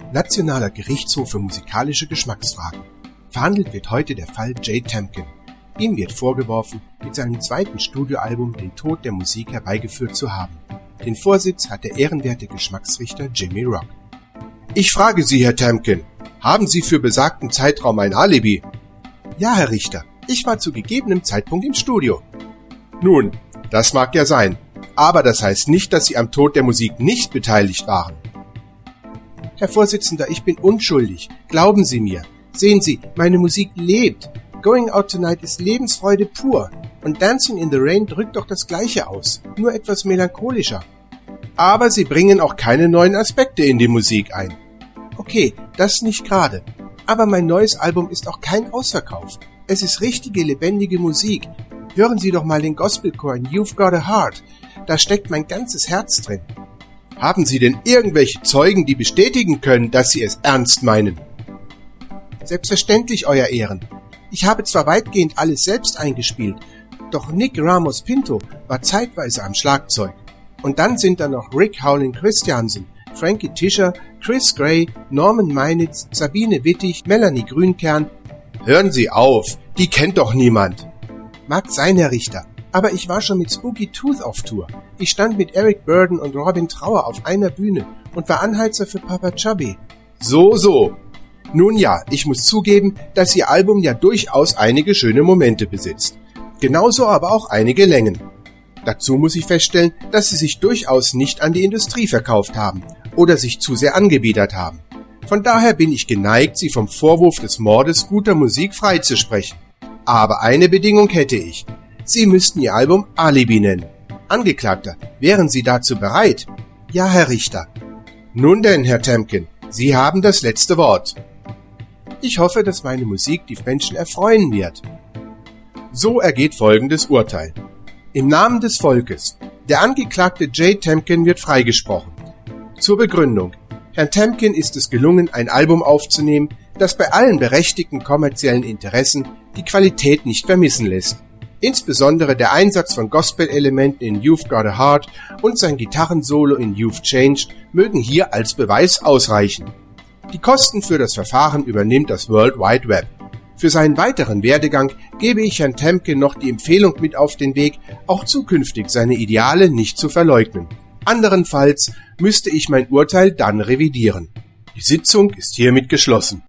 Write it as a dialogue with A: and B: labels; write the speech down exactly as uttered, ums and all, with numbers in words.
A: Nationaler Gerichtshof für musikalische Geschmacksfragen. Verhandelt wird heute der Fall Jay Tamkin. Ihm wird vorgeworfen, mit seinem zweiten Studioalbum den Tod der Musik herbeigeführt zu haben. Den Vorsitz hat der ehrenwerte Geschmacksrichter Jimmy Rock. Ich frage Sie, Herr Tamkin, haben Sie für besagten Zeitraum ein Alibi? Ja, Herr Richter, ich war zu gegebenem Zeitpunkt im Studio. Nun, das mag ja sein, aber das heißt nicht, dass Sie am Tod der Musik nicht beteiligt waren. Herr Vorsitzender, ich bin unschuldig. Glauben Sie mir. Sehen Sie, meine Musik lebt. Going Out Tonight ist Lebensfreude pur. Und Dancing in the Rain drückt doch das Gleiche aus, nur etwas melancholischer. Aber Sie bringen auch keine neuen Aspekte in die Musik ein. Okay, das nicht gerade. Aber mein neues Album ist auch kein Ausverkauf. Es ist richtige, lebendige Musik. Hören Sie doch mal den Gospelchor in You've Got a Heart. Da steckt mein ganzes Herz drin. Haben Sie denn irgendwelche Zeugen, die bestätigen können, dass Sie es ernst meinen? Selbstverständlich, Euer Ehren. Ich habe zwar weitgehend alles selbst eingespielt, doch Nick Ramos Pinto war zeitweise am Schlagzeug. Und dann sind da noch Rick Howlin Christiansen, Frankie Tischer, Chris Gray, Norman Meinitz, Sabine Wittig, Melanie Grünkern. Hören Sie auf, die kennt doch niemand. Mag sein, Herr Richter, aber ich war schon mit Spooky Tooth auf Tour. Ich stand mit Eric Burdon und Robin Trower auf einer Bühne und war Anheizer für Papa Chubby. So, so. Nun ja, ich muss zugeben, dass Ihr Album ja durchaus einige schöne Momente besitzt. Genauso aber auch einige Längen. Dazu muss ich feststellen, dass Sie sich durchaus nicht an die Industrie verkauft haben oder sich zu sehr angebiedert haben. Von daher bin ich geneigt, Sie vom Vorwurf des Mordes guter Musik freizusprechen. Aber eine Bedingung hätte ich. Sie müssten Ihr Album Alibi nennen. Angeklagter, wären Sie dazu bereit? Ja, Herr Richter. Nun denn, Herr Tamkin, Sie haben das letzte Wort. Ich hoffe, dass meine Musik die Menschen erfreuen wird. So ergeht folgendes Urteil. Im Namen des Volkes. Der Angeklagte Jay Tamkin wird freigesprochen. Zur Begründung. Herrn Tamkin ist es gelungen, ein Album aufzunehmen, das bei allen berechtigten kommerziellen Interessen die Qualität nicht vermissen lässt. Insbesondere der Einsatz von Gospel-Elementen in You've Got a Heart und sein Gitarrensolo in You've Changed mögen hier als Beweis ausreichen. Die Kosten für das Verfahren übernimmt das World Wide Web. Für seinen weiteren Werdegang gebe ich Herrn Tamkin noch die Empfehlung mit auf den Weg, auch zukünftig seine Ideale nicht zu verleugnen. Anderenfalls müsste ich mein Urteil dann revidieren. Die Sitzung ist hiermit geschlossen.